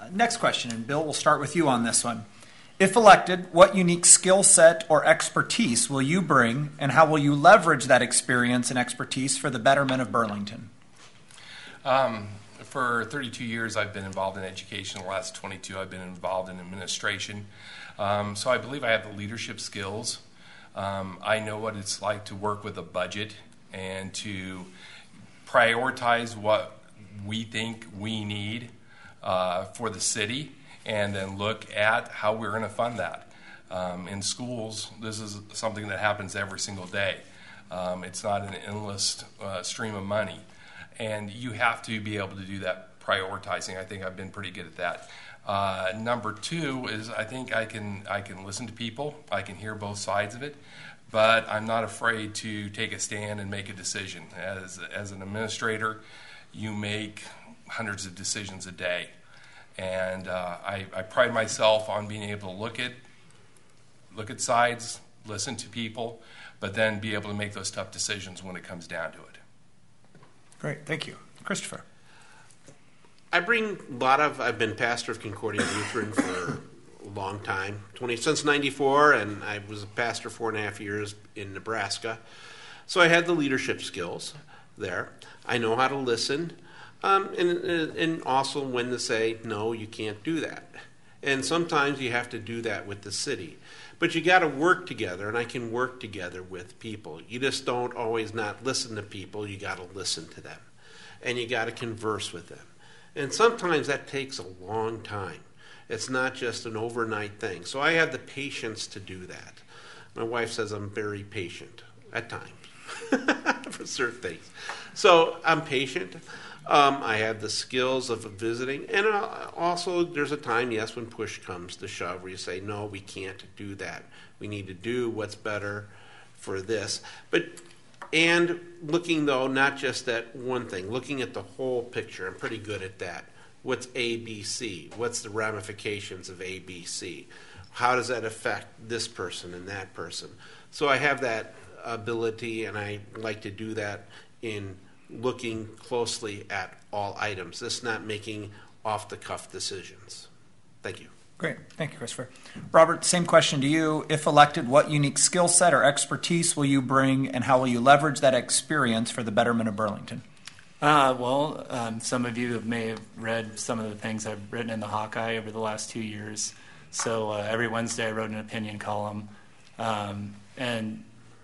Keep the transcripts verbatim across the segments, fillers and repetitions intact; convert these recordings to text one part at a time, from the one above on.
Next question, and Bill, we'll start with you on this one. If elected, what unique skill set or expertise will you bring, and how will you leverage that experience and expertise for the betterment of Burlington? Um, for thirty-two years, I've been involved in education. The last twenty-two, I've been involved in administration. Um, so I believe I have the leadership skills. Um, I know what it's like to work with a budget and to prioritize what we think we need uh, for the city, and then look at how we're going to fund that. Um, in schools, this is something that happens every single day. Um, it's not an endless uh, stream of money. And you have to be able to do that prioritizing. I think I've been pretty good at that. Uh, number two is I think I can I can listen to people. I can hear both sides of it. But I'm not afraid to take a stand and make a decision. As, as an administrator, you make hundreds of decisions a day. And uh, I, I pride myself on being able to look at look at sides, listen to people, but then be able to make those tough decisions when it comes down to it. Great, thank you. Christopher. I bring a lot of, I've been pastor of Concordia Lutheran for a long time, twenty since ninety-four, and I was a pastor four and a half years in Nebraska. So I had the leadership skills there. I know how to listen. Um, and, and also when to say, no, you can't do that. And sometimes you have to do that with the city. But you got to work together, and I can work together with people. You just don't always not listen to people. You got to listen to them. And you got to converse with them. And sometimes that takes a long time. It's not just an overnight thing. So I have the patience to do that. My wife says I'm very patient at times for certain things. So I'm patient. Um, I have the skills of visiting, and uh, also there's a time, yes, when push comes to shove, where you say, no, we can't do that. We need to do what's better for this. But and looking, though, not just at one thing, looking at the whole picture. I'm pretty good at that. What's A B C? What's the ramifications of A B C? How does that affect this person and that person? So I have that ability, and I like to do that in looking closely at all items. This is not making off-the-cuff decisions. Thank you. Great. Thank you, Christopher. Robert, same question to you. If elected, what unique skill set or expertise will you bring, and how will you leverage that experience for the betterment of Burlington? Uh, well, um, some of you may have read some of the things I've written in the Hawkeye over the last two years. So uh, every Wednesday I wrote an opinion column. Um, and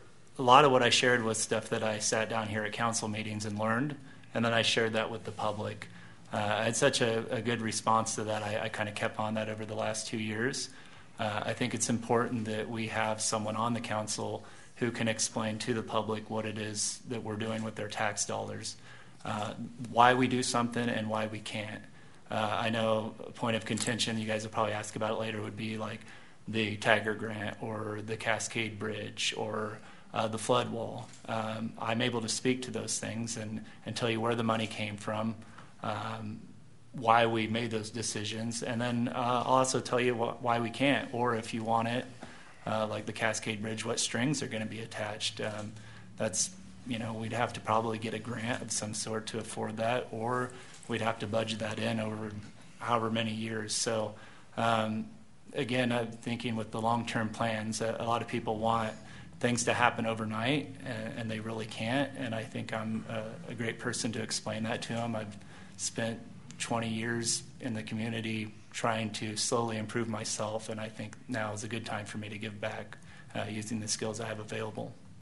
a lot of what I shared was stuff that I sat down here at council meetings and learned, and then I shared that with the public. Uh, I had such a, a good response to that, I, I kind of kept on that over the last two years. Uh, I think it's important that we have someone on the council who can explain to the public what it is that we're doing with their tax dollars, uh, why we do something and why we can't. Uh, I know a point of contention, you guys will probably ask about it later, would be like the Tiger Grant or the Cascade Bridge or Uh, the flood wall. Um, I'm able to speak to those things and, and tell you where the money came from, um, why we made those decisions, and then uh, I'll also tell you wh- why we can't, or if you want it, uh, like the Cascade Bridge, what strings are going to be attached. Um, that's, you know, we'd have to probably get a grant of some sort to afford that, or we'd have to budget that in over however many years. So, um, again, I'm thinking with the long-term plans, uh, a lot of people want things to happen overnight, and, and they really can't. And I think I'm a, a great person to explain that to them. I've spent twenty years in the community trying to slowly improve myself, and I think now is a good time for me to give back uh, using the skills I have available.